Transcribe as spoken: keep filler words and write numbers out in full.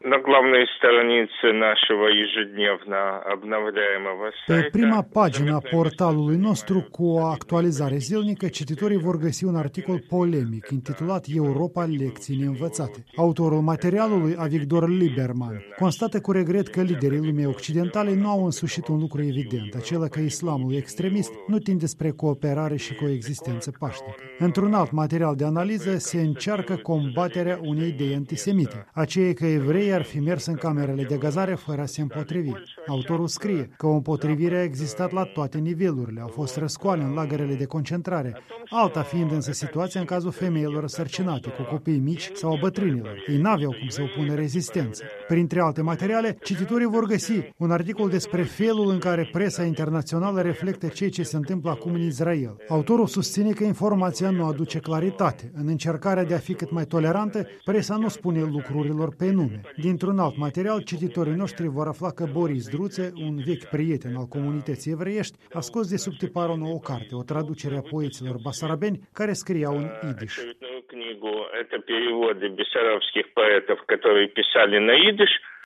На главной странице нашего ежедневно обновляемого Pe сайта prima pagină a portalului nostru, cu o actualizare zilnică, cititorii vor găsi un articol polemic intitulat Europa, lecții neînvățate. Autorul materialului, Avigdor Lieberman, constată cu regret că liderii lumii occidentale nu au însușit un lucru evident, acela că islamul extremist nu tinde spre cooperare și coexistență pașnică. Într-un alt material de analiză se încearcă combaterea unei idei antisemite, aceea că evreii ar fi mers în camerele de gazare fără a se împotrivi. Autorul scrie că o împotrivire a existat la toate nivelurile, au fost răscoale în lagărele de concentrare, alta fiind însă situația în cazul femeilor însărcinate, cu copii mici sau a bătrânilor. Ei n-aveau cum să opună rezistență. Printre alte materiale, cititorii vor găsi un articol despre felul în care presa internațională reflectă ceea ce se întâmplă acum în Israel. Autorul susține că informația nu aduce claritate. În încercarea de a fi cât mai tolerantă, presa nu spune lucrurilor pe nume. Dintr-un alt material, cititorii noștri vor afla că Boris Druțe, un vechi prieten al comunității evreiești, a scos de sub tipar o nouă carte, o traducere a poeților basarabeni care scriau în idiș. Книгу это переводы бессарабских поэтов, которые писали на идиш.